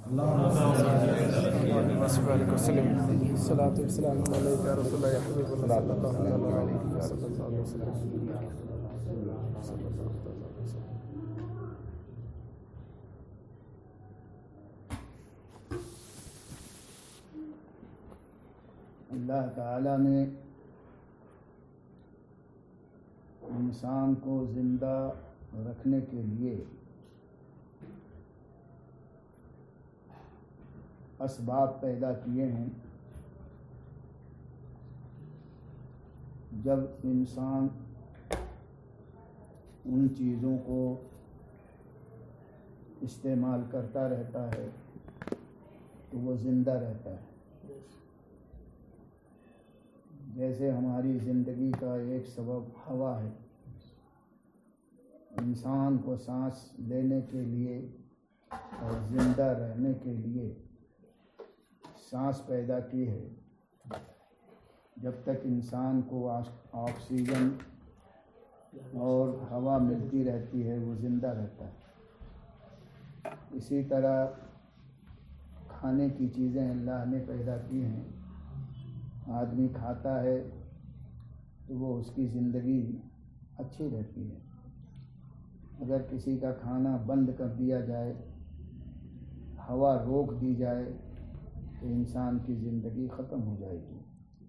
اللہ تعالیٰ نے انسان کو زندہ رکھنے کے لیے اسباب پیدا کیے ہیں. جب انسان ان چیزوں کو استعمال کرتا رہتا ہے تو وہ زندہ رہتا ہے. جیسے ہماری زندگی کا ایک سبب ہوا ہے. انسان کو سانس لینے کے لیے اور زندہ رہنے کے لیے سانس پیدا کی ہے. جب تک انسان کو آکسیجن اور ہوا ملتی رہتی ہے وہ زندہ رہتا ہے. اسی طرح کھانے کی چیزیں اللہ نے پیدا کی ہیں. آدمی کھاتا ہے تو وہ اس کی زندگی اچھی رہتی ہے. اگر کسی کا کھانا بند کر دیا جائے، ہوا روک دی جائے تو انسان کی زندگی ختم ہو جائے گی.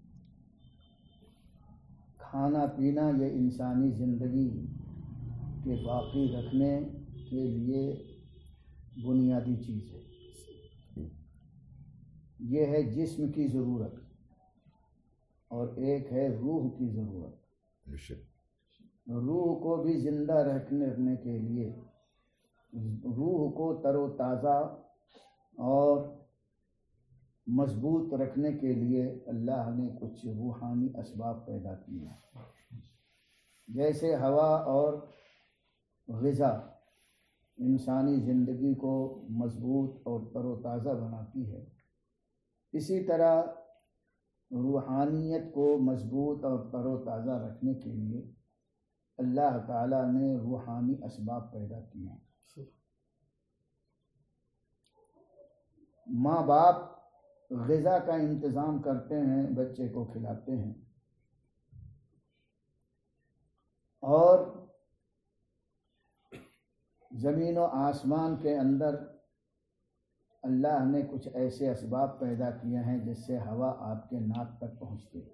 کھانا پینا یہ انسانی زندگی کے باقی رکھنے کے لیے بنیادی چیز ہے. یہ ہے جسم کی ضرورت اور ایک ہے روح کی ضرورت. روح کو بھی زندہ رکھنے کے لیے، روح کو تر و تازہ اور مضبوط رکھنے کے لیے اللہ نے کچھ روحانی اسباب پیدا کیے ہیں. جیسے ہوا اور غذا انسانی زندگی کو مضبوط اور تر و تازہ بناتی ہے، اسی طرح روحانیت کو مضبوط اور تر و تازہ رکھنے کے لیے اللہ تعالیٰ نے روحانی اسباب پیدا کیے ہیں. ماں باپ غذا کا انتظام کرتے ہیں، بچے کو کھلاتے ہیں، اور زمین و آسمان کے اندر اللہ نے کچھ ایسے اسباب پیدا کیے ہیں جس سے ہوا آپ کے ناک تک پہنچتی ہے.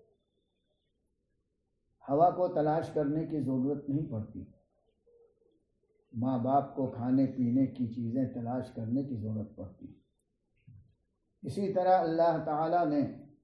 ہوا کو تلاش کرنے کی ضرورت نہیں پڑتی. ماں باپ کو کھانے پینے کی چیزیں تلاش کرنے کی ضرورت پڑتی. اسی طرح اللہ تعالیٰ نے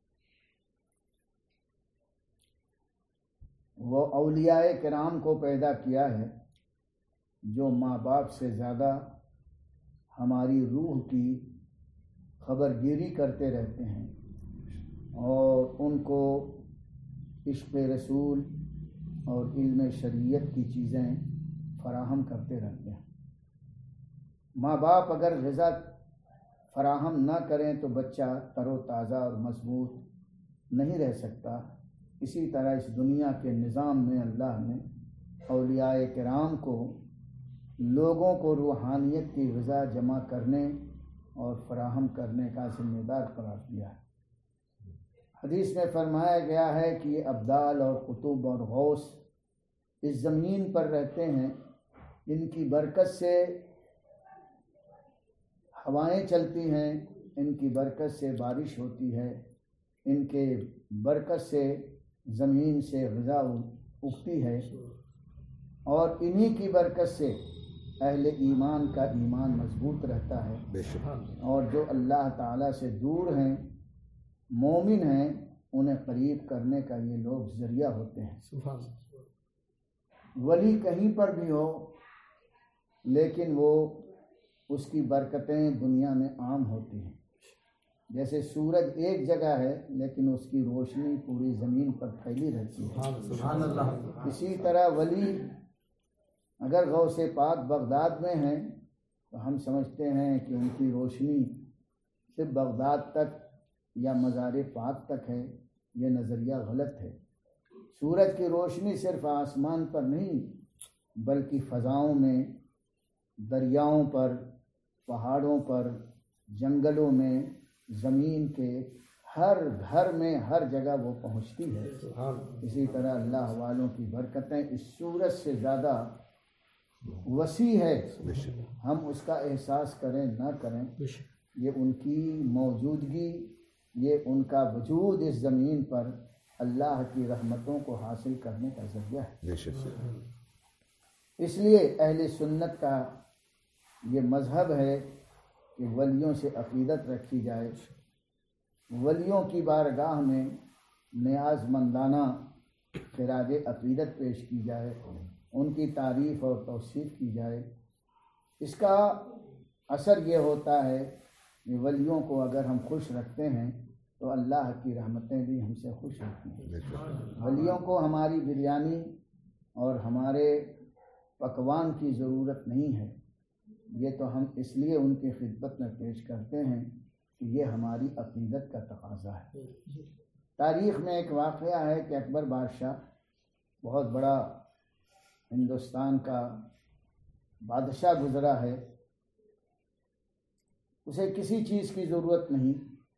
وہ اولیاء کرام کو پیدا کیا ہے جو ماں باپ سے زیادہ ہماری روح کی خبر گیری کرتے رہتے ہیں اور ان کو عشق رسول اور علم شریعت کی چیزیں فراہم کرتے رہتے ہیں. ماں باپ اگر غذا فراہم نہ کریں تو بچہ تر و تازہ اور مضبوط نہیں رہ سکتا. اسی طرح اس دنیا کے نظام میں اللہ نے اولیاء کرام کو لوگوں کو روحانیت کی غذا جمع کرنے اور فراہم کرنے کا ذمہ دار قرار دیا ہے. حدیث میں فرمایا گیا ہے کہ یہ ابدال اور قطب اور غوث اس زمین پر رہتے ہیں، ان کی برکت سے ہوائیں چلتی ہیں، ان کی برکت سے بارش ہوتی ہے، ان کے برکت سے زمین سے غذا اگتی ہے، اور انہی کی برکت سے اہل ایمان کا ایمان مضبوط رہتا ہے. اور جو اللہ تعالیٰ سے دور ہیں، مومن ہیں، انہیں قریب کرنے کا یہ لوگ ذریعہ ہوتے ہیں. ولی کہیں پر بھی ہو لیکن وہ اس کی برکتیں دنیا میں عام ہوتی ہیں. جیسے سورج ایک جگہ ہے لیکن اس کی روشنی پوری زمین پر پھیلی رہتی ہے. سبحان اللہ. اسی طرح ولی اگر غوث پاک بغداد میں ہیں تو ہم سمجھتے ہیں کہ ان کی روشنی صرف بغداد تک یا مزار پاک تک ہے. یہ نظریہ غلط ہے. سورج کی روشنی صرف آسمان پر نہیں بلکہ فضاؤں میں، دریاؤں پر، پہاڑوں پر، جنگلوں میں، زمین کے ہر گھر میں، ہر جگہ وہ پہنچتی ہے۔ اسی طرح اللہ والوں کی برکتیں اس سورج سے زیادہ وسیع ہے، ہم اس کا احساس کریں نہ کریں، یہ ان کی موجودگی، یہ ان کا وجود اس زمین پر اللہ کی رحمتوں کو حاصل کرنے کا ذریعہ ہے۔ اس لیے اہل سنت کا یہ مذہب ہے کہ ولیوں سے عقیدت رکھی جائے، ولیوں کی بارگاہ میں نیاز مندانہ خراج عقیدت پیش کی جائے، ان کی تعریف اور توصیف کی جائے۔ اس کا اثر یہ ہوتا ہے کہ ولیوں کو اگر ہم خوش رکھتے ہیں تو اللہ کی رحمتیں بھی ہم سے خوش ہوتی ہیں۔ ولیوں کو ہماری بریانی اور ہمارے پکوان کی ضرورت نہیں ہے، یہ تو ہم اس لیے ان کی خدمت میں پیش کرتے ہیں کہ یہ ہماری عقیدت کا تقاضا ہے۔ تاریخ میں ایک واقعہ ہے کہ اکبر بادشاہ بہت بڑا ہندوستان کا بادشاہ گزرا ہے، اسے کسی چیز کی ضرورت نہیں،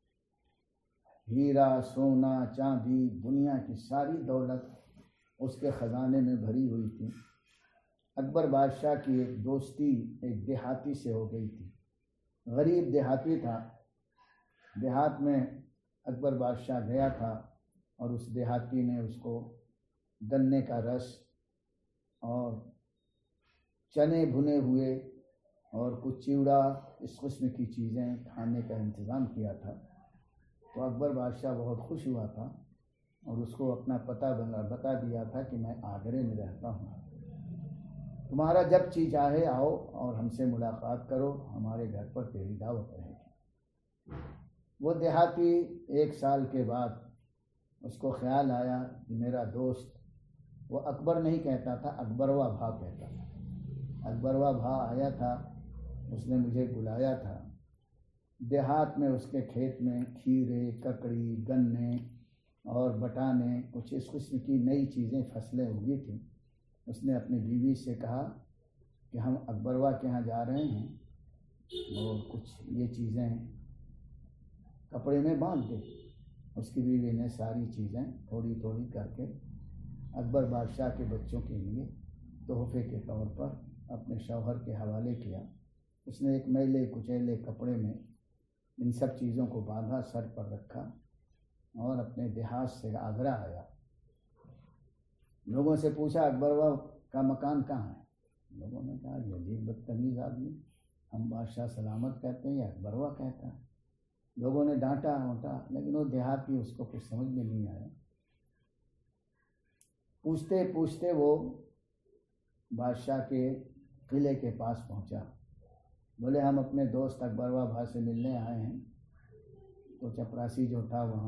ہیرا سونا چاندی دنیا کی ساری دولت اس کے خزانے میں بھری ہوئی تھی۔ اکبر بادشاہ کی ایک دوستی ایک دیہاتی سے ہو گئی تھی، غریب دیہاتی تھا۔ دیہات میں اکبر بادشاہ گیا تھا اور اس دیہاتی نے اس کو گنے کا رس اور چنے بھنے ہوئے اور کچھ چیوڑا اس قسم کی چیزیں کھانے کا انتظام کیا تھا۔ تو اکبر بادشاہ بہت خوش ہوا تھا اور اس کو اپنا پتہ بتا دیا تھا کہ میں آگرے میں رہتا ہوں، تمہارا جب چی چاہے آؤ اور ہم سے ملاقات کرو، ہمارے گھر پر تیری دعوت رہے گی۔ وہ دیہاتی 1 سال کے بعد اس کو خیال آیا کہ میرا دوست، وہ اکبر نہیں کہتا تھا، اکبروا بھا کہتا تھا، اکبروا بھا آیا تھا، اس نے مجھے بلایا تھا۔ دیہات میں اس کے کھیت میں کھیرے، ککڑی، گنے اور بٹانے، کچھ اس قسم کی نئی چیزیں فصلیں اگی تھیں۔ اس نے اپنی بیوی سے کہا کہ ہم اکبروا کے ہاں جا رہے ہیں اور کچھ یہ چیزیں کپڑے میں باندھ دے۔ اس کی بیوی نے ساری چیزیں تھوڑی تھوڑی کر کے اکبر بادشاہ کے بچوں کے لیے تحفے کے طور پر اپنے شوہر کے حوالے کیا۔ اس نے ایک میلے کچیلے کپڑے میں ان سب چیزوں کو باندھا، سر پر رکھا اور اپنے دیہات سے آگرہ آیا۔ لوگوں سے پوچھا اکبروا کا مکان کہاں ہے؟ لوگوں نے کہا یہ عجیب بدتمیز آدمی، ہم بادشاہ سلامت کہتے ہیں یا اکبروا کہتا ہے۔ لوگوں نے ڈانٹا وانٹا، لیکن وہ دیہاتی اس کو کچھ سمجھ میں نہیں آیا۔ پوچھتے پوچھتے وہ بادشاہ کے قلعے کے پاس پہنچا۔ بولے ہم اپنے دوست اکبروا بھا سے ملنے آئے ہیں۔ تو چپراسی جو تھا وہاں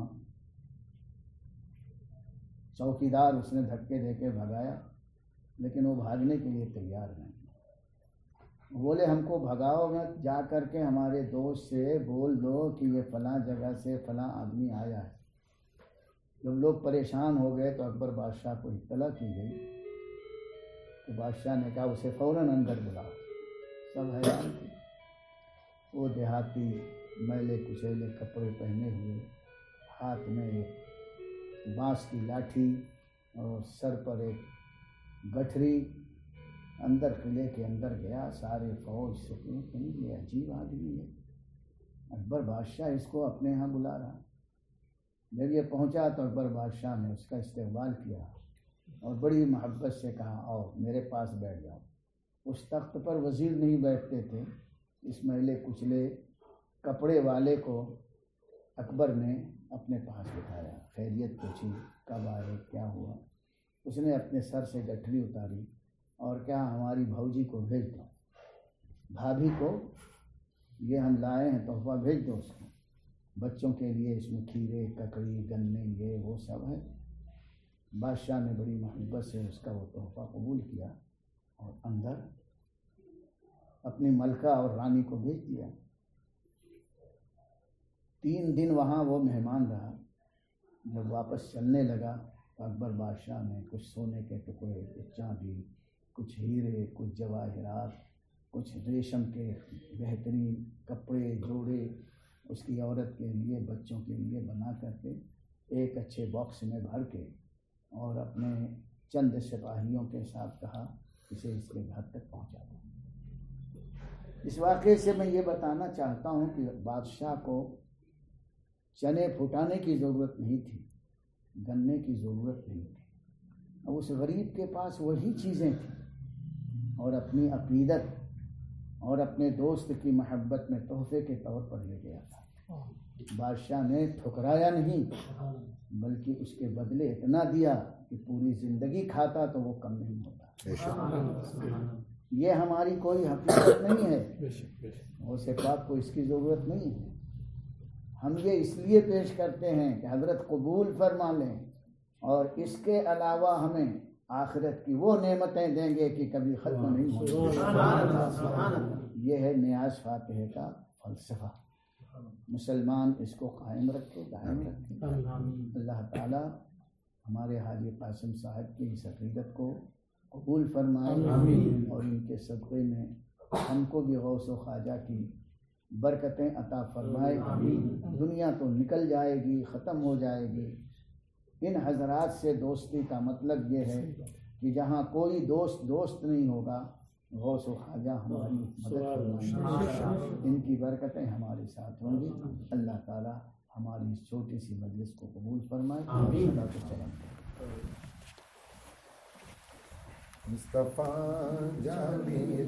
چوکیدار، اس نے دھکے دے کے بھگایا، لیکن وہ بھاگنے کے لیے تیار نہیں۔ بولے ہم کو بھگاؤ میں جا کر کے ہمارے دوست سے بول دو کہ یہ فلاں جگہ سے فلاں آدمی آیا ہے۔ جب لوگ پریشان ہو گئے تو اکبر بادشاہ کو اطلاع کی گئی، تو بادشاہ نے کہا اسے فوراً اندر بلاؤ۔ سب حیران تھے۔ وہ دیہاتی میلے کچیلے کپڑے پہنے ہوئے، ہاتھ میں ایک بانس کی لاٹھی اور سر پر ایک گٹھری، اندر قلعے کے اندر گیا۔ سارے فوج سے کہ یہ عجیب آدمی ہے، اکبر بادشاہ اس کو اپنے ہاں بلا رہا۔ جب یہ پہنچا تو اکبر بادشاہ نے اس کا استقبال کیا اور بڑی محبت سے کہا آؤ میرے پاس بیٹھ جاؤ۔ اس تخت پر وزیر نہیں بیٹھتے تھے، اس میلے کچلے کپڑے والے کو اکبر نے اپنے پاس بٹھایا، خیریت پوچھی، کب آئے، کیا ہوا۔ اس نے اپنے سر سے گٹھری اتاری اور کیا ہماری بھوجی کو بھیج دو، بھابھی کو یہ ہم لائے ہیں تحفہ، بھیج دو اس کو، بچوں کے لیے اس میں کھیرے ککڑی گنے یہ وہ سب ہے۔ بادشاہ نے بڑی محبت سے اس کا وہ تحفہ قبول کیا اور اندر اپنی ملکہ اور رانی کو بھیج دیا۔ 3 دن وہاں وہ مہمان رہا۔ جب واپس چلنے لگا تو اکبر بادشاہ نے کچھ سونے کے ٹکڑے، کچھ چاندی، کچھ ہیرے، کچھ جواہرات، کچھ ریشم کے بہترین کپڑے جوڑے اس کی عورت کے لیے بچوں کے لیے بنا کر کے ایک اچھے باکس میں بھر کے اور اپنے چند سپاہیوں کے ساتھ کہا اسے اس کے گھر تک پہنچا دو۔ اس واقعے سے میں یہ بتانا چاہتا ہوں کہ بادشاہ کو چنے پھٹانے کی ضرورت نہیں تھی، گننے کی ضرورت نہیں تھی۔ اب اس غریب کے پاس وہی چیزیں تھیں اور اپنی عقیدت اور اپنے دوست کی محبت میں تحفے کے طور پر لے گیا تھا۔ بادشاہ نے ٹھکرایا نہیں بلکہ اس کے بدلے اتنا دیا کہ پوری زندگی کھاتا تو وہ کم نہیں ہوتا۔ یہ ہماری کوئی حقیقت نہیں ہے، غوث پاک کو اس کی ضرورت نہیں ہے۔ ہم یہ اس لیے پیش کرتے ہیں کہ حضرت قبول فرما لیں اور اس کے علاوہ ہمیں آخرت کی وہ نعمتیں دیں گے کہ کبھی ختم نہیں ہوگی۔ یہ ہے نیاز فاتحہ کا فلسفہ۔ مسلمان اس کو قائم رکھے، دائم رکھے۔ اللہ تعالی ہمارے حاجی قاسم صاحب کی اس عقیدت کو قبول فرمائے اور ان کے صدقے میں ہم کو بھی غوث و خواجہ کی برکتیں عطا فرمائے۔ دنیا تو نکل جائے گی، ختم ہو جائے گی۔ ان حضرات سے دوستی کا مطلب یہ ہے کہ جہاں کوئی دوست نہیں ہوگا غوث و خواجہ ہماری مدد فرمائیں، ان کی برکتیں ہمارے ساتھ ہوں گی۔ اللہ تعالی ہماری اس چھوٹی سی مجلس کو قبول فرمائے۔ مصطفیٰ جانی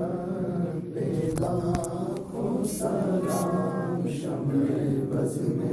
رحمت لاکھوں سلام، شمع بز میں